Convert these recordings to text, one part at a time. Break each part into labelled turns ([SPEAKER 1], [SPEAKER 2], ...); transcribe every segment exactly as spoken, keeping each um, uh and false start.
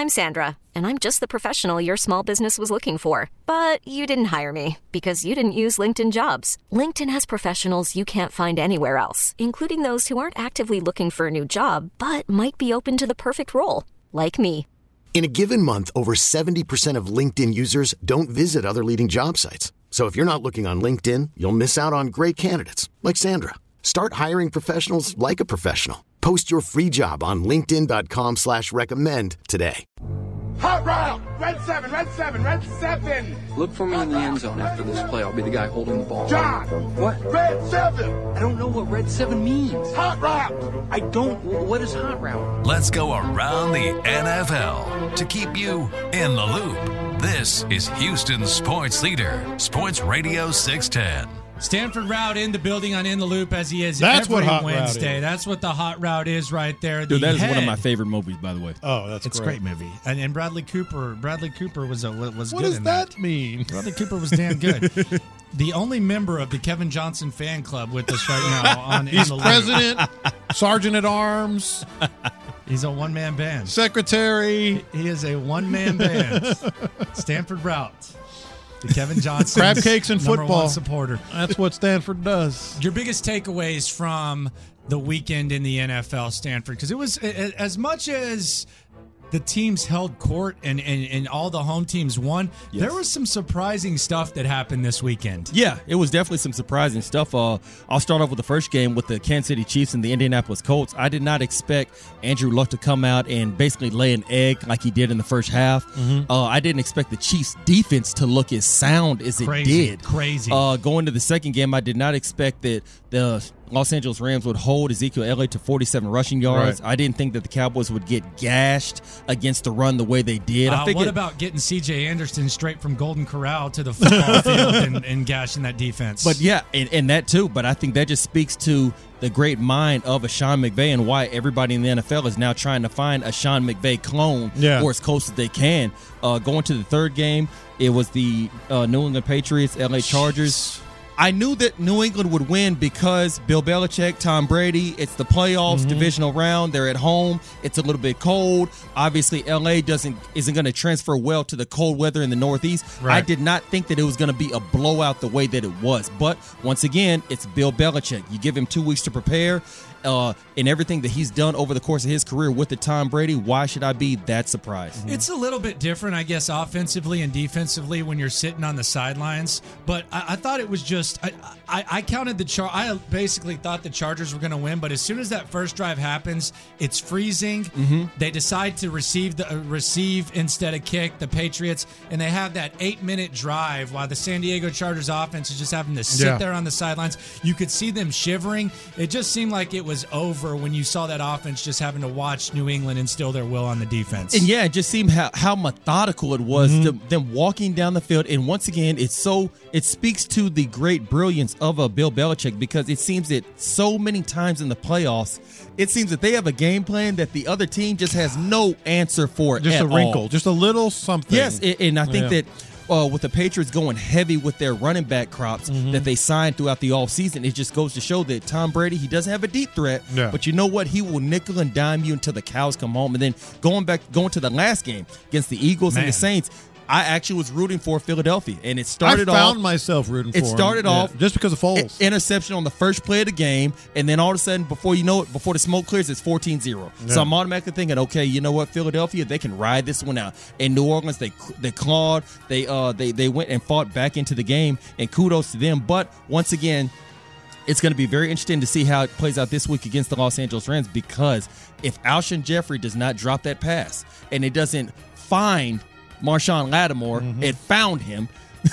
[SPEAKER 1] I'm Sandra, and I'm just the professional your small business was looking for. But you didn't hire me because you didn't use LinkedIn Jobs. LinkedIn has professionals you can't find anywhere else, including those who aren't actively looking for a new job, but might be open to the perfect role, like me.
[SPEAKER 2] In a given month, over seventy percent of LinkedIn users don't visit other leading job sites. So if you're not looking on LinkedIn, you'll miss out on great candidates like Sandra. Start hiring professionals like a professional. Post your free job on linkedin.com slash recommend today.
[SPEAKER 3] Hot route! Red seven, red seven, red seven!
[SPEAKER 4] Look for me in the end zone after this play. I'll be the guy holding the ball.
[SPEAKER 3] John!
[SPEAKER 4] What?
[SPEAKER 3] Red seven!
[SPEAKER 4] I don't know what red seven means.
[SPEAKER 3] Hot route!
[SPEAKER 4] I don't. What is hot route?
[SPEAKER 5] Let's go around the N F L to keep you in the loop. This is Houston's sports leader, Sports Radio six ten.
[SPEAKER 6] Stanford Route in the building on In the Loop as he is
[SPEAKER 7] That's
[SPEAKER 6] every
[SPEAKER 7] what hot
[SPEAKER 6] Wednesday.
[SPEAKER 7] route is.
[SPEAKER 6] That's what the hot route is right there.
[SPEAKER 8] Dude,
[SPEAKER 6] the
[SPEAKER 8] that is
[SPEAKER 6] head.
[SPEAKER 8] one of my favorite movies, by the way.
[SPEAKER 7] Oh, that's
[SPEAKER 6] It's
[SPEAKER 7] great.
[SPEAKER 6] a great movie. And, and Bradley Cooper, Bradley Cooper was a, was
[SPEAKER 7] What
[SPEAKER 6] good
[SPEAKER 7] does
[SPEAKER 6] in
[SPEAKER 7] that,
[SPEAKER 6] that.
[SPEAKER 7] mean?
[SPEAKER 6] Bradley Cooper was damn good. The only member of the Kevin Johnson fan club with us right now on In
[SPEAKER 7] He's
[SPEAKER 6] the Loop.
[SPEAKER 7] president, sergeant at arms,
[SPEAKER 6] He's a one-man band.
[SPEAKER 7] secretary.
[SPEAKER 6] He is a one-man band. Stanford Route. The Kevin Johnson
[SPEAKER 7] Crab cakes and
[SPEAKER 6] number
[SPEAKER 7] football.
[SPEAKER 6] one supporter.
[SPEAKER 7] That's what Stanford does.
[SPEAKER 6] Your biggest takeaways from the weekend in the N F L, Stanford, because it was a- a- as much as the teams held court and, and, and all the home teams won,
[SPEAKER 8] Yes.
[SPEAKER 6] there was some surprising stuff that happened this weekend.
[SPEAKER 8] Yeah, it was definitely some surprising stuff. Uh, I'll start off with the first game with the Kansas City Chiefs and the Indianapolis Colts. I did not expect Andrew Luck to come out and basically lay an egg like he did in the first half.
[SPEAKER 6] Mm-hmm.
[SPEAKER 8] Uh, I didn't expect the Chiefs' defense to look as sound as it
[SPEAKER 6] Crazy,
[SPEAKER 8] did.
[SPEAKER 6] crazy.
[SPEAKER 8] Uh, going to the second game, I did not expect that the Los Angeles Rams would hold Ezekiel Elliott to forty-seven rushing yards.
[SPEAKER 7] Right.
[SPEAKER 8] I didn't think that the Cowboys would get gashed against the run the way they did. I
[SPEAKER 6] Uh,
[SPEAKER 8] figured,
[SPEAKER 6] what about getting C J Anderson straight from Golden Corral to the football field and, and gashing that defense?
[SPEAKER 8] But yeah, and, and that too. But I think that just speaks to the great mind of a Sean McVay and why everybody in the N F L is now trying to find a Sean McVay clone
[SPEAKER 7] Yeah.
[SPEAKER 8] or as close as they can. Uh, going to the third game, it was the uh, New England Patriots, L A Chargers. I knew that New England would win because Bill Belichick, Tom Brady, it's the playoffs,
[SPEAKER 7] Mm-hmm.
[SPEAKER 8] divisional round. They're at home. It's a little bit cold. Obviously, L A doesn't isn't going to transfer well to the cold weather in the Northeast.
[SPEAKER 7] Right.
[SPEAKER 8] I did not think that it was going to be a blowout the way that it was. But once again, it's Bill Belichick. You give him two weeks to prepare. Uh, and everything that he's done over the course of his career with the Tom Brady, why should I be that surprised?
[SPEAKER 6] It's a little bit different, I guess, offensively and defensively when you're sitting on the sidelines. But I, I thought it was just I, I, I counted the char. I basically thought the Chargers were going to win. But as soon as that first drive happens, it's freezing.
[SPEAKER 8] Mm-hmm.
[SPEAKER 6] They decide to receive the uh, receive instead of kick. The Patriots, and they have that eight minute drive while the San Diego Chargers offense is just having to sit
[SPEAKER 7] Yeah.
[SPEAKER 6] there on the sidelines. You could see them shivering. It just seemed like it was over when you saw that offense just having to watch New England instill their will on the defense.
[SPEAKER 8] And yeah, it just seemed how, how methodical it was,
[SPEAKER 7] Mm-hmm.
[SPEAKER 8] them, them walking down the field. And once again, it's so it speaks to the great brilliance of a Bill Belichick because it seems that so many times in the playoffs, it seems that they have a game plan that the other team just has no answer for.
[SPEAKER 7] Just
[SPEAKER 8] at
[SPEAKER 7] a wrinkle,
[SPEAKER 8] all.
[SPEAKER 7] just a little something.
[SPEAKER 8] Yes, and, and I think
[SPEAKER 7] Yeah.
[SPEAKER 8] that uh, with the Patriots going heavy with their running back crops
[SPEAKER 7] Mm-hmm.
[SPEAKER 8] that they signed throughout the offseason, it just goes to show that Tom Brady, he doesn't have a deep threat,
[SPEAKER 7] Yeah.
[SPEAKER 8] but you know what? He will nickel and dime you until the cows come home. And then going back, going to the last game against the Eagles and
[SPEAKER 6] Man.
[SPEAKER 8] the Saints, I actually was rooting for Philadelphia, and it
[SPEAKER 7] I
[SPEAKER 8] started
[SPEAKER 7] found
[SPEAKER 8] off.
[SPEAKER 7] myself rooting for
[SPEAKER 8] It
[SPEAKER 7] him.
[SPEAKER 8] started
[SPEAKER 7] Yeah,
[SPEAKER 8] off
[SPEAKER 7] just because of Foles.
[SPEAKER 8] I- interception on the first play of the game, and then all of a sudden, before you know it, before the smoke clears, it's fourteen zero. So
[SPEAKER 7] Yeah.
[SPEAKER 8] I'm automatically thinking, okay, you know what, Philadelphia, they can ride this one out. In New Orleans, they they clawed, they uh they they went and fought back into the game, and kudos to them. But once again, it's going to be very interesting to see how it plays out this week against the Los Angeles Rams because if Alshon Jeffrey does not drop that pass and it doesn't find Marshawn Lattimore, it found him.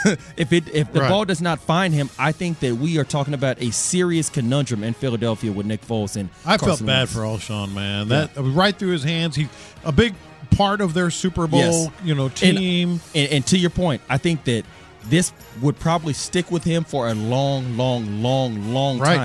[SPEAKER 8] if it if the
[SPEAKER 7] Right.
[SPEAKER 8] ball does not find him, I think that we are talking about a serious conundrum in Philadelphia with Nick Foles and
[SPEAKER 7] I
[SPEAKER 8] Carson
[SPEAKER 7] felt bad
[SPEAKER 8] Wentz.
[SPEAKER 7] for Alshon, man. That was right through his hands. He a big part of their Super Bowl,
[SPEAKER 8] Yes.
[SPEAKER 7] you know, team.
[SPEAKER 8] And, and to your point, I think that this would probably stick with him for a long, long, long, long
[SPEAKER 7] Right.
[SPEAKER 8] time.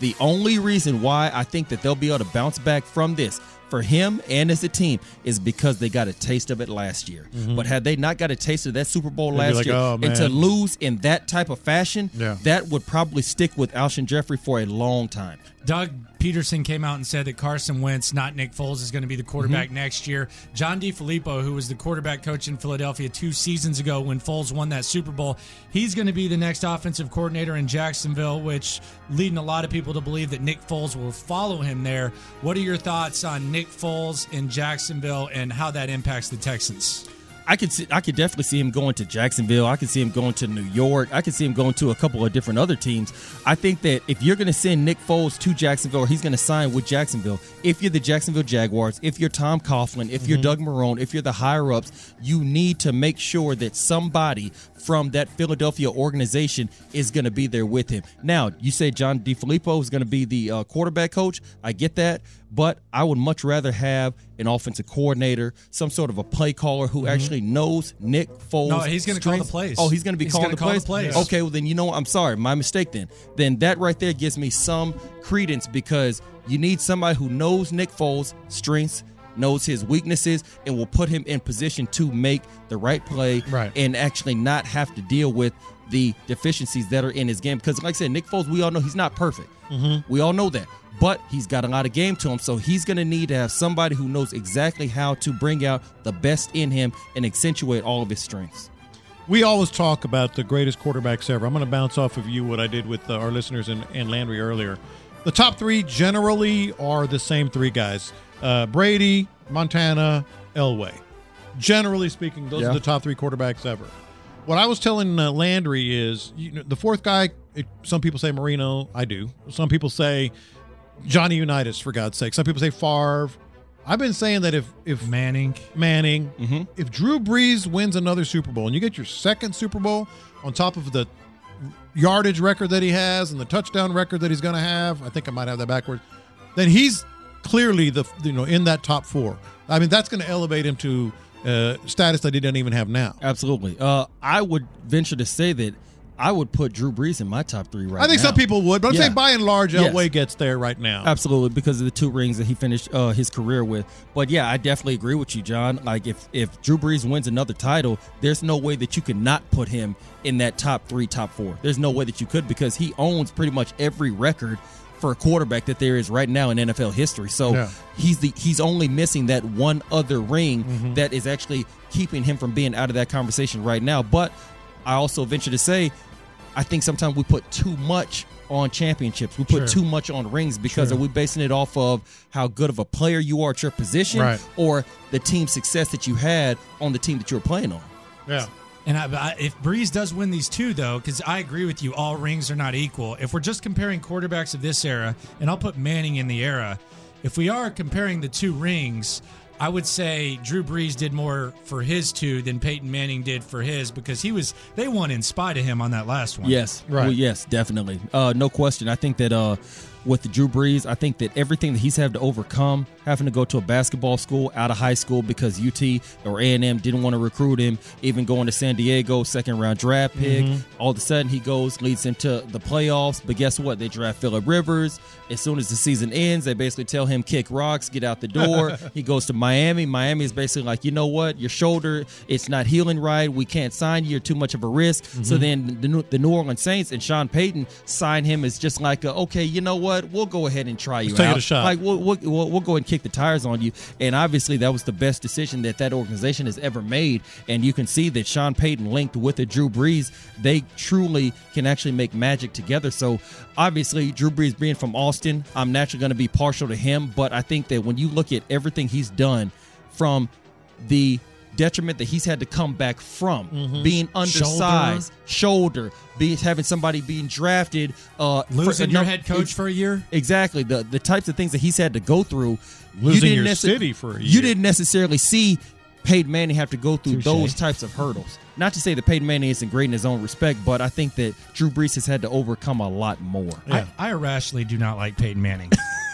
[SPEAKER 8] The only reason why I think that they'll be able to bounce back from this for him and as a team is because they got a taste of it last year. Mm-hmm. But had they not got a taste of that Super Bowl
[SPEAKER 7] They'd
[SPEAKER 8] last
[SPEAKER 7] like,
[SPEAKER 8] year,
[SPEAKER 7] oh,
[SPEAKER 8] and to lose in that type of fashion,
[SPEAKER 7] yeah.
[SPEAKER 8] that would probably stick with Alshon Jeffrey for a long time.
[SPEAKER 6] Doug Peterson came out and said that Carson Wentz, not Nick Foles, is going to be the quarterback
[SPEAKER 8] Mm-hmm.
[SPEAKER 6] next year. John DeFilippo, who was the quarterback coach in Philadelphia two seasons ago when Foles won that Super Bowl, he's going to be the next offensive coordinator in Jacksonville, which leading a lot of people to believe that Nick Foles will follow him there. What are your thoughts on Nick Foles in Jacksonville and how that impacts the Texans?
[SPEAKER 8] I could see, I could definitely see him going to Jacksonville. I could see him going to New York. I could see him going to a couple of different other teams. I think that if you're going to send Nick Foles to Jacksonville, or he's going to sign with Jacksonville, if you're the Jacksonville Jaguars, if you're Tom Coughlin, if you're mm-hmm. Doug Marrone, if you're the higher-ups, you need to make sure that somebody from that Philadelphia organization is going to be there with him. Now, you say John DeFilippo is going to be the uh, quarterback coach. I get that. But I would much rather have an offensive coordinator, some sort of a play caller who mm-hmm. actually knows Nick Foles.
[SPEAKER 6] No, he's going to call the plays.
[SPEAKER 8] Oh, he's going to be
[SPEAKER 6] he's
[SPEAKER 8] calling the
[SPEAKER 6] call
[SPEAKER 8] plays?
[SPEAKER 6] the plays?
[SPEAKER 8] Okay, well, then you know what? I'm sorry. My mistake then. Then that right there gives me some credence because you need somebody who knows Nick Foles' strengths, knows his weaknesses, and will put him in position to make the right play
[SPEAKER 7] right.
[SPEAKER 8] and actually not have to deal with the deficiencies that are in his game. Because like I said, Nick Foles, we all know he's not perfect. Mm-hmm. We all know that. But he's got a lot of game to him, so he's going to need to have somebody who knows exactly how to bring out the best in him and accentuate all of his strengths.
[SPEAKER 7] We always talk about the greatest quarterbacks ever. I'm going to bounce off of you what I did with uh, our listeners and, and Landry earlier. The top three generally are the same three guys. Uh, Brady, Montana, Elway. Generally speaking, those
[SPEAKER 8] yeah.
[SPEAKER 7] are the top three quarterbacks ever. What I was telling uh, Landry is you know, the fourth guy, it, some people say Marino. I do. Some people say Johnny Unitas, for God's sake. Some people say Favre. I've been saying that if if
[SPEAKER 6] Manning,
[SPEAKER 7] Manning,
[SPEAKER 8] mm-hmm.
[SPEAKER 7] if Drew Brees wins another Super Bowl and you get your second Super Bowl on top of the yardage record that he has and the touchdown record that he's going to have, I think I might have that backwards, then he's clearly the you know in that top four. I mean, that's going to elevate him to uh, status that he doesn't even have now.
[SPEAKER 8] Absolutely. Uh, I would venture to say that I would put Drew Brees in my top three right now.
[SPEAKER 7] I think
[SPEAKER 8] now.
[SPEAKER 7] some people would, but I'm
[SPEAKER 8] yeah.
[SPEAKER 7] saying by and large, Elway
[SPEAKER 8] yes.
[SPEAKER 7] gets there right now.
[SPEAKER 8] Absolutely, because of the two rings that he finished uh, his career with. But yeah, I definitely agree with you, John. Like if if Drew Brees wins another title, there's no way that you could not put him in that top three, top four. There's no way that you could because he owns pretty much every record for a quarterback that there is right now in N F L history. So
[SPEAKER 7] yeah.
[SPEAKER 8] he's the he's only missing that one other ring
[SPEAKER 7] mm-hmm.
[SPEAKER 8] that is actually keeping him from being out of that conversation right now. But I also venture to say, I think sometimes we put too much on championships. We put
[SPEAKER 7] sure.
[SPEAKER 8] too much on rings because
[SPEAKER 7] sure.
[SPEAKER 8] are we basing it off of how good of a player you are at your position
[SPEAKER 7] right.
[SPEAKER 8] or the team success that you had on the team that you were playing on?
[SPEAKER 7] Yeah.
[SPEAKER 6] And I, I, if Brees does win these two, though, because I agree with you, all rings are not equal. If we're just comparing quarterbacks of this era, and I'll put Manning in the era, if we are comparing the two rings, I would say Drew Brees did more for his two than Peyton Manning did for his because he was they won in spite of him on that last one.
[SPEAKER 8] Yes,
[SPEAKER 7] right.
[SPEAKER 8] Well, yes, definitely. Uh, no question. I think that uh, with the Drew Brees, I think that everything that he's had to overcome, having to go to a basketball school out of high school because U T or A and M didn't want to recruit him, even going to San Diego, second round draft pick. Mm-hmm. All of a sudden he goes, leads into the playoffs. But guess what? They draft Phillip Rivers. As soon as the season ends, they basically tell him, kick rocks, get out the door. He goes to Miami. Miami is basically like, you know what? Your shoulder, it's not healing right. We can't sign you. You're too much of a risk. Mm-hmm. So then the, the New Orleans Saints and Sean Payton sign him as just like, a, okay, you know what? We'll go ahead and try you
[SPEAKER 7] Let's
[SPEAKER 8] out.
[SPEAKER 7] take it a shot.
[SPEAKER 8] Like we'll, we'll, we'll, we'll go ahead and kick the tires on you. And obviously that was the best decision that that organization has ever made. And you can see that Sean Payton linked with the Drew Brees, they truly can actually make magic together. So obviously Drew Brees being from Austin, I'm naturally going to be partial to him. But I think that when you look at everything he's done from the detriment that he's had to come back from, mm-hmm. being undersized, shoulder, shoulder be, having somebody being drafted, uh,
[SPEAKER 6] losing
[SPEAKER 8] for,
[SPEAKER 6] your
[SPEAKER 8] no,
[SPEAKER 6] head coach for a year.
[SPEAKER 8] Exactly. The the types of things that he's had to go through.
[SPEAKER 7] Losing
[SPEAKER 8] you
[SPEAKER 7] your
[SPEAKER 8] nece-
[SPEAKER 7] city for a year.
[SPEAKER 8] You didn't necessarily see Peyton Manning have to go through
[SPEAKER 6] Touché.
[SPEAKER 8] those types of hurdles. Not to say that Peyton Manning isn't great in his own respect, but I think that Drew Brees has had to overcome a lot more.
[SPEAKER 7] Yeah.
[SPEAKER 6] I, I irrationally do not like Peyton Manning.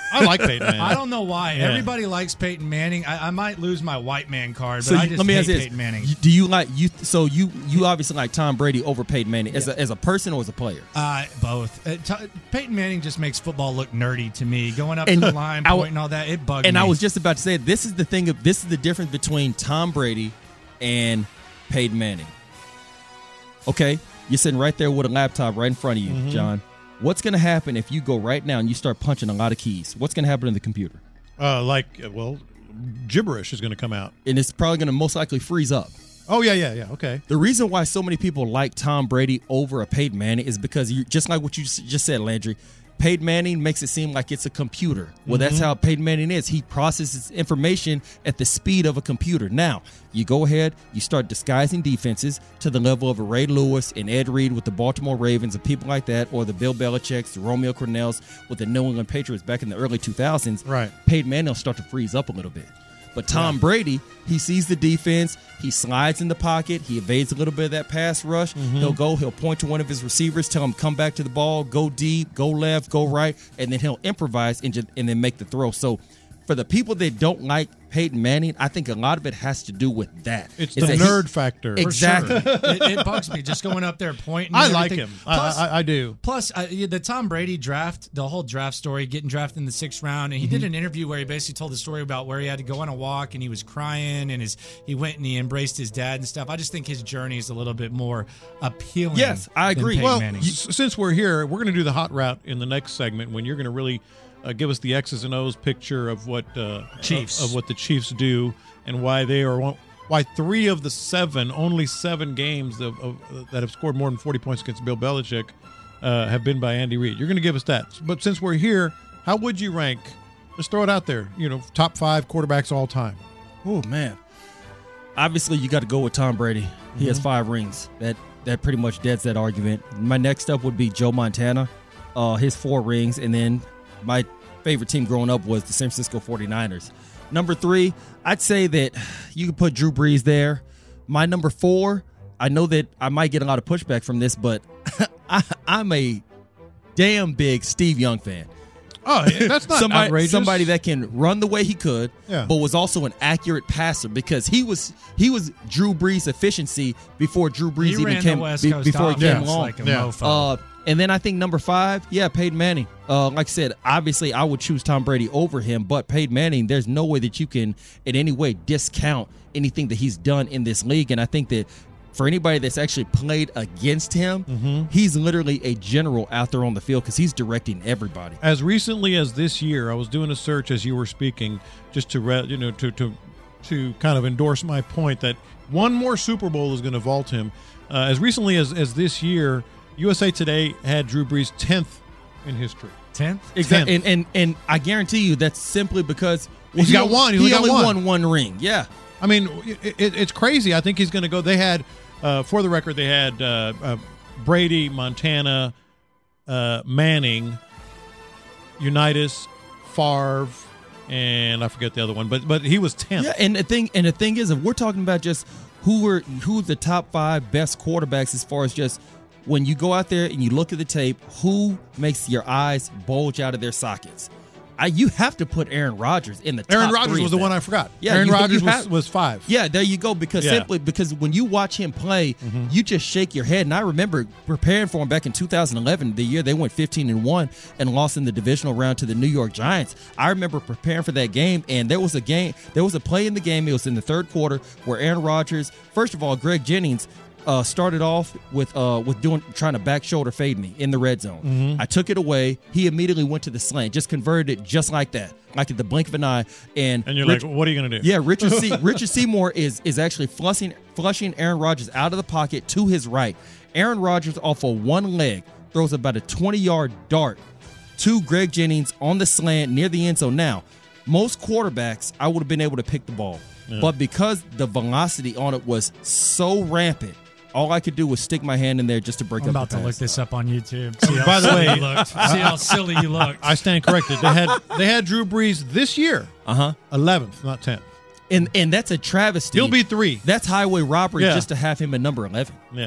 [SPEAKER 7] I like Peyton Manning.
[SPEAKER 6] I don't know why.
[SPEAKER 7] Yeah.
[SPEAKER 6] Everybody likes Peyton Manning. I, I might lose my white man card, but
[SPEAKER 8] So
[SPEAKER 6] I
[SPEAKER 8] you,
[SPEAKER 6] just
[SPEAKER 8] let me
[SPEAKER 6] hate
[SPEAKER 8] ask you this:
[SPEAKER 6] Peyton Manning.
[SPEAKER 8] You- Do you like you? So you you obviously like Tom Brady over Peyton Manning as a as a person or as a player?
[SPEAKER 6] Uh, both. Uh, t- Peyton Manning just makes football look nerdy to me. Going up
[SPEAKER 8] And
[SPEAKER 6] to the line,
[SPEAKER 8] I w-
[SPEAKER 6] pointing all that, it bugged
[SPEAKER 8] And
[SPEAKER 6] me.
[SPEAKER 8] I was just about to say this is the thing. Of, this is the difference between Tom Brady and Peyton Manning. Okay, you're sitting right there with a laptop right in front of you,
[SPEAKER 7] Mm-hmm.
[SPEAKER 8] John. What's going to happen if you go right now and you start punching a lot of keys? What's going to happen to the computer?
[SPEAKER 7] Uh, like, uh, well, gibberish is going to come out.
[SPEAKER 8] And it's probably going to most likely freeze up.
[SPEAKER 7] Oh, yeah, yeah, yeah. Okay.
[SPEAKER 8] The reason why so many people like Tom Brady over a Peyton Manning is because you just like what you s- just said, Landry. Peyton Manning makes it seem like it's a computer. Well, that's how Peyton Manning is. He processes information at the speed of a computer. Now, you go ahead, you start disguising defenses to the level of a Ray Lewis and Ed Reed with the Baltimore Ravens and people like that, or the Bill Belichick's, the Romeo Cornells with the New England Patriots back in the early two thousands.
[SPEAKER 7] Right.
[SPEAKER 8] Peyton Manning will start to freeze up a little bit. But Tom Brady, he sees the defense, he slides in the pocket, he evades a little bit of that pass rush. He'll go, he'll point to one of his receivers, tell him come back to the ball, go deep, go left, go right, and then he'll improvise and, just, and then make the throw. So for the people that don't like Peyton Manning, I think a lot of it has to do with that.
[SPEAKER 7] It's
[SPEAKER 8] Is
[SPEAKER 7] the
[SPEAKER 8] that he-
[SPEAKER 7] nerd factor. For
[SPEAKER 8] Exactly.
[SPEAKER 7] sure.
[SPEAKER 6] it, it bugs me just going up there pointing.
[SPEAKER 7] I
[SPEAKER 6] and
[SPEAKER 7] like
[SPEAKER 6] everything.
[SPEAKER 7] him. I,
[SPEAKER 6] Plus,
[SPEAKER 7] I, I do.
[SPEAKER 6] Plus, uh, yeah, the Tom Brady draft, the whole draft story, getting drafted in the sixth round, and he
[SPEAKER 7] Mm-hmm.
[SPEAKER 6] did an interview where he basically told the story about where he had to go on a walk and he was crying, and his he went and he embraced his dad and stuff. I just think his journey is a little bit more appealing.
[SPEAKER 8] Yes, I
[SPEAKER 6] than
[SPEAKER 8] agree.
[SPEAKER 6] Peyton
[SPEAKER 7] Well,
[SPEAKER 6] Manning.
[SPEAKER 7] s- since we're here, we're going to do the hot route in the next segment when you're going to really uh, give us the X's and O's picture of what uh,
[SPEAKER 6] Chiefs.
[SPEAKER 7] of, of what the Chiefs do and why they are one, why three of the seven, only seven games of, of, that have scored more than forty points against Bill Belichick uh, have been by Andy Reid. You're going to give us that. But since we're here, how would you rank? Just throw it out there. You know, top five quarterbacks all time.
[SPEAKER 8] Oh man! Obviously, you got to go with Tom Brady. He has five rings. That that pretty much deads that argument. My next up would be Joe Montana, uh, his four rings, and then my favorite team growing up was the San Francisco forty-niners. Number three, I'd say that you could put Drew Brees there. My number four, I know that I might get a lot of pushback from this, but I, I'm a damn big Steve Young fan.
[SPEAKER 7] Oh, that's not
[SPEAKER 8] somebody,
[SPEAKER 7] outrageous.
[SPEAKER 8] somebody that can run the way he could,
[SPEAKER 7] Yeah.
[SPEAKER 8] but was also an accurate passer because he was he was Drew Brees' efficiency before Drew Brees
[SPEAKER 6] he
[SPEAKER 8] even
[SPEAKER 6] ran
[SPEAKER 8] came
[SPEAKER 6] the West
[SPEAKER 8] be-
[SPEAKER 6] Coast
[SPEAKER 8] before he came
[SPEAKER 6] offense
[SPEAKER 8] along.
[SPEAKER 6] like a
[SPEAKER 7] Yeah.
[SPEAKER 6] mofo.
[SPEAKER 8] Uh, and then I think number five, yeah, Peyton Manning. Uh, like I said, obviously I would choose Tom Brady over him, but Peyton Manning, there's no way that you can in any way discount anything that he's done in this league. And I think that for anybody that's actually played against him,
[SPEAKER 7] Mm-hmm.
[SPEAKER 8] he's literally a general out there on the field because he's directing everybody.
[SPEAKER 7] As recently as this year, I was doing a search as you were speaking, just to re- you know to to to kind of endorse my point that one more Super Bowl is going to vault him. Uh, as recently as as this year, U S A Today had Drew Brees tenth in history.
[SPEAKER 6] Tenth.
[SPEAKER 8] Exactly,
[SPEAKER 7] tenth.
[SPEAKER 8] and, and and I guarantee you that's simply because well,
[SPEAKER 7] He's
[SPEAKER 8] he
[SPEAKER 7] got
[SPEAKER 8] only-
[SPEAKER 7] one. He
[SPEAKER 8] He
[SPEAKER 7] only
[SPEAKER 8] only
[SPEAKER 7] got one.
[SPEAKER 8] won one ring. Yeah,
[SPEAKER 7] I mean, it, it, it's crazy. I think he's going to go. They had, uh, for the record, they had uh, uh, Brady, Montana, uh, Manning, Unitas, Favre, and I forget the other one. But but he was tenth.
[SPEAKER 8] yeah. And the thing and the thing is, if we're talking about just who were who's the top five best quarterbacks as far as just when you go out there and you look at the tape, who makes your eyes bulge out of their sockets? I, you have to put Aaron Rodgers in the top
[SPEAKER 7] Aaron Rodgers
[SPEAKER 8] three
[SPEAKER 7] was
[SPEAKER 8] of
[SPEAKER 7] the one
[SPEAKER 8] that.
[SPEAKER 7] I forgot.
[SPEAKER 8] Yeah,
[SPEAKER 7] Aaron
[SPEAKER 8] you-
[SPEAKER 7] Rodgers
[SPEAKER 8] you
[SPEAKER 7] was,
[SPEAKER 8] have-
[SPEAKER 7] was five.
[SPEAKER 8] Yeah, there you go. Because
[SPEAKER 7] Yeah.
[SPEAKER 8] simply because when you watch him play, you just shake your head. And I remember preparing for him back in two thousand eleven, the year they went fifteen and one and lost in the divisional round to the New York Giants. I remember preparing for that game, and there was a game, there was a play in the game. It was in the third quarter where Aaron Rodgers, first of all, Greg Jennings. Uh, started off with uh, with doing trying to back shoulder fade me in the red zone.
[SPEAKER 7] Mm-hmm.
[SPEAKER 8] I took it away. He immediately went to the slant, just converted it just like that, like at the blink of an eye. And
[SPEAKER 7] And you're
[SPEAKER 8] Rich-
[SPEAKER 7] like, what are you going to do?
[SPEAKER 8] yeah, Richard C. Richard Seymour is is actually flushing flushing Aaron Rodgers out of the pocket to his right. Aaron Rodgers off of one leg throws about a twenty-yard dart to Greg Jennings on the slant near the end zone. Now, most quarterbacks, I would have been able to pick the ball, but because the velocity on it was so rampant, all I could do was stick my hand in there just to break
[SPEAKER 6] I'm
[SPEAKER 8] up
[SPEAKER 6] about
[SPEAKER 8] the
[SPEAKER 6] to
[SPEAKER 8] pass.
[SPEAKER 6] look this up on YouTube. See how
[SPEAKER 7] By the
[SPEAKER 6] silly
[SPEAKER 7] way-
[SPEAKER 6] you looked. See how silly you looked.
[SPEAKER 7] I stand corrected. They had they had Drew Brees this year,
[SPEAKER 8] Uh huh.
[SPEAKER 7] eleventh, not tenth.
[SPEAKER 8] And and that's a travesty.
[SPEAKER 7] He'll be three.
[SPEAKER 8] That's highway robbery
[SPEAKER 7] Yeah.
[SPEAKER 8] just to have him at number eleven.
[SPEAKER 7] Yeah.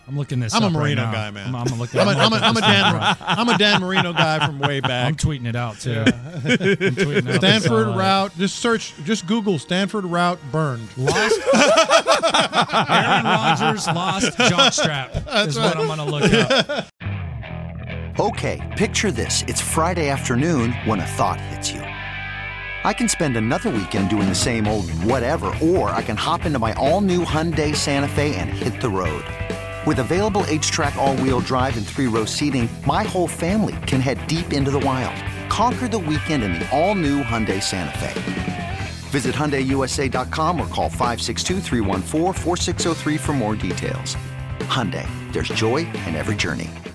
[SPEAKER 6] I'm looking this
[SPEAKER 7] I'm
[SPEAKER 6] up
[SPEAKER 7] a Marino
[SPEAKER 6] right now.
[SPEAKER 7] guy, man.
[SPEAKER 6] I'm, I'm, looking,
[SPEAKER 7] I'm, a,
[SPEAKER 6] I'm,
[SPEAKER 7] I'm, a, I'm, a Dan, I'm a Dan Marino guy from way back.
[SPEAKER 6] I'm tweeting it out, too. Yeah. I'm tweeting out
[SPEAKER 7] Stanford
[SPEAKER 6] this, uh,
[SPEAKER 7] route. Just search, just Google Stanford route burned.
[SPEAKER 6] Lost. Aaron Rodgers lost jockstrap
[SPEAKER 7] That's
[SPEAKER 6] is
[SPEAKER 7] right.
[SPEAKER 6] what I'm going to look up.
[SPEAKER 9] Okay, picture this. It's Friday afternoon when a thought hits you. I can spend another weekend doing the same old whatever, or I can hop into my all-new Hyundai Santa Fe and hit the road. With available H-Track all-wheel drive and three-row seating, my whole family can head deep into the wild. Conquer the weekend in the all-new Hyundai Santa Fe. Visit Hyundai U S A dot com or call five six two, three one four, four six zero three for more details. Hyundai, there's joy in every journey.